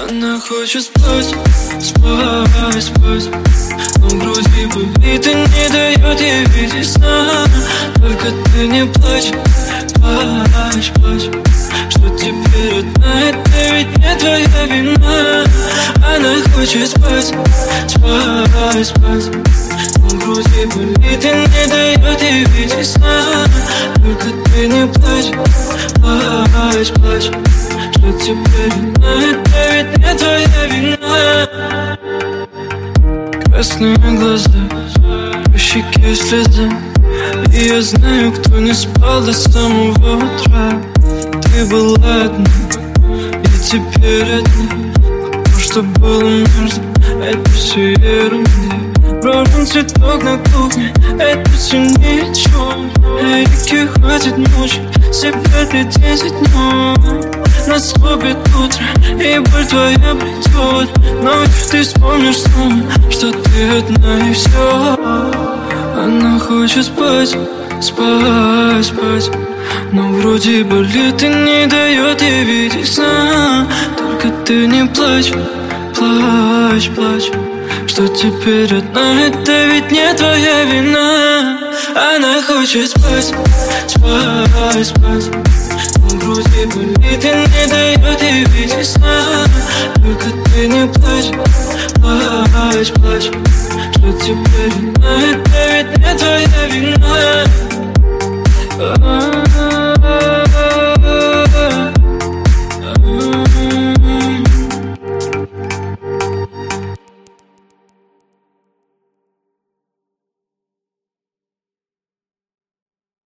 Она хочет спать, спать, спать, но в груди болит и не дает ей видеть сна. Только ты не плачь, плачь, плачь. Что теперь, родная, это ведь не твоя вина. Она хочет спать, спать, спать, но в груди болит и не дает ей видеть сна. Только ты не плачь, плачь, плачь. Что теперь, родная, это ведь не твоя вина. Красные глаза, по щеке слеза, и я знаю, кто не спал до самого утра. Ты была одна, и теперь одна. То, что было между, это все ерунда. Брошен цветок на кухне, это все ни о чем. Реки хватит ночи, себя для 10 днем. Наступит утро, и боль твоя придет. Но ты вспомнишь снова, что ты одна и все. Она хочет спать, спать, спать, но вроде болит и не дает ей видеть сна. Только ты не плачь, плачь, плачь. Что теперь, родная, это ведь не твоя вина. Она хочет спать, спать, спать, но груди болит и не дает ей видеть сна. Только ты не плачь, плачь, плачь. Что теперь, родная, это ведь не твоя вина.